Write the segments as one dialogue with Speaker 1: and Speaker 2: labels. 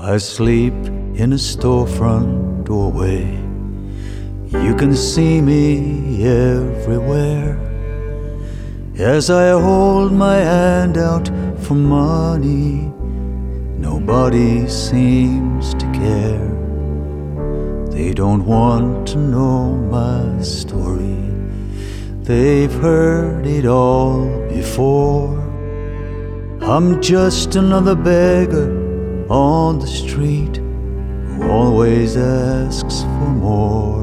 Speaker 1: I sleep in a storefront doorway. You can see me everywhere as I hold my hand out for money. Nobody seems to care. They don't want to know my story. They've heard it all before. I'm just another beggar on the street who always asks for more.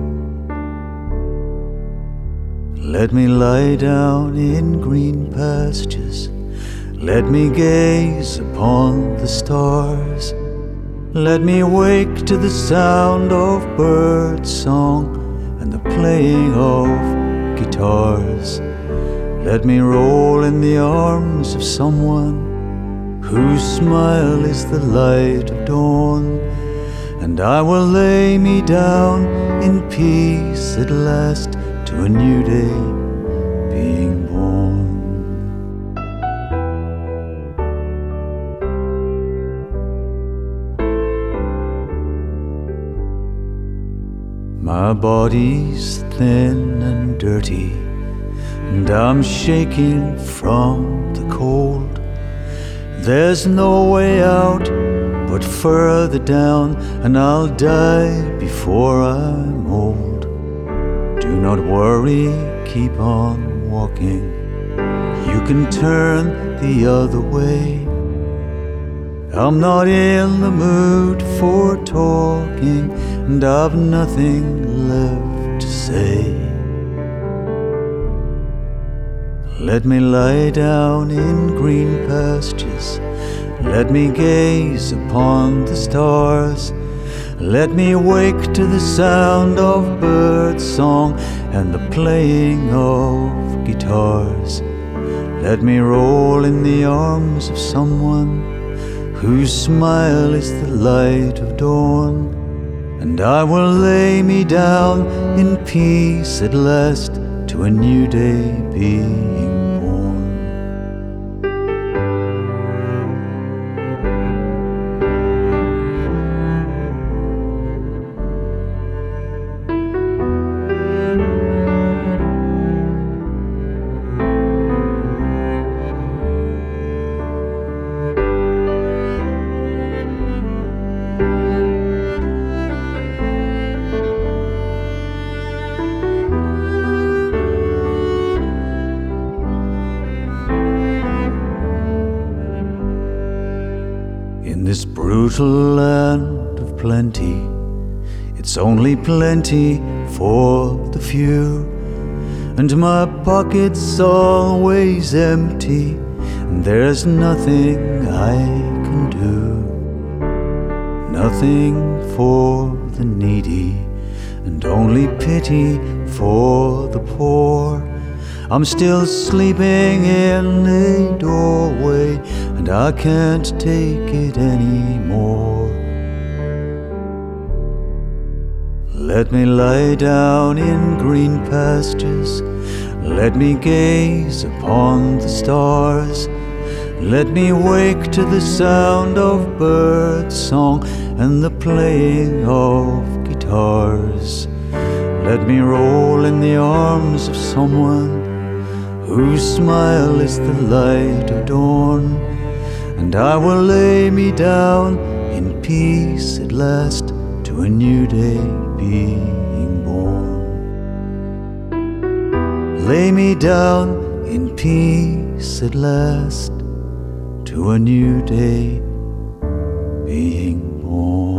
Speaker 1: Let me lie down in green pastures. Let me gaze upon the stars. Let me wake to the sound of bird song and the playing of guitars. Let me roll in the arms of someone whose smile is the light of dawn, and I will lay me down in peace at last to a new day being born. My body's thin and dirty, and I'm shaking from the cold. There's no way out but further down, and I'll die before I'm old. Do not worry, keep on walking. You can turn the other way. I'm not in the mood for talking, and I've nothing left to say. Let me lie down in green pastures. Let me gaze upon the stars. Let me wake to the sound of bird song and the playing of guitars. Let me roll in the arms of someone whose smile is the light of dawn, and I will lay me down in peace at last to a new day being born. In this brutal land of plenty, it's only plenty for the few, and my pocket's always empty, and there's nothing I can do. Nothing for the needy, and only pity for the poor. I'm still sleeping in a doorway, and I can't take it anymore. Let me lie down in green pastures. Let me gaze upon the stars. Let me wake to the sound of bird song and the playing of guitars. Let me roll in the arms of someone whose smile is the light of dawn, and I will lay me down in peace at last to a new day being born. Lay me down in peace at last to a new day being born.